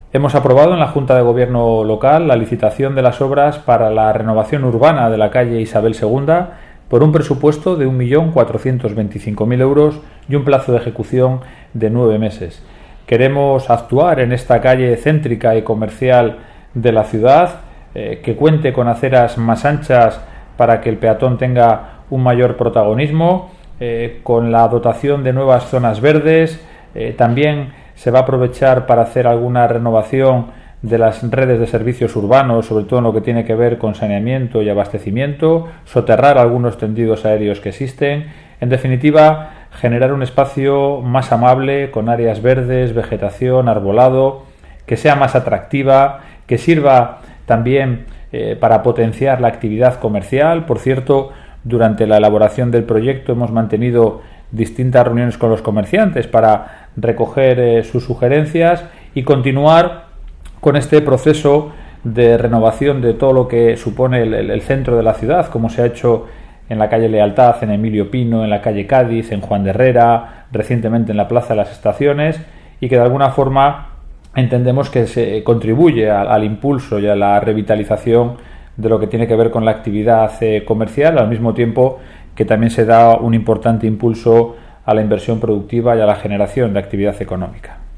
Hemos aprobado en la Junta de Gobierno local la licitación de las obras para la renovación urbana de la calle Isabel II por un presupuesto de 1.425.000 euros y un plazo de ejecución de 9 meses. Queremos actuar en esta calle céntrica y comercial de la ciudad, que cuente con aceras más anchas para que el peatón tenga un mayor protagonismo, con la dotación de nuevas zonas verdes. También se va a aprovechar para hacer alguna renovación de las redes de servicios urbanos, sobre todo en lo que tiene que ver con saneamiento y abastecimiento, soterrar algunos tendidos aéreos que existen. En definitiva, generar un espacio más amable, con áreas verdes, vegetación, arbolado, que sea más atractiva, que sirva también para potenciar la actividad comercial. Por cierto, durante la elaboración del proyecto hemos mantenido distintas reuniones con los comerciantes para recoger sus sugerencias y continuar con este proceso de renovación de todo lo que supone el centro de la ciudad, como se ha hecho en la calle Lealtad, en Emilio Pino, en la calle Cádiz, en Juan de Herrera, recientemente en la Plaza de las Estaciones, y que de alguna forma entendemos que se contribuye al impulso y a la revitalización de lo que tiene que ver con la actividad comercial, al mismo tiempo que también se da un importante impulso a la inversión productiva y a la generación de actividad económica.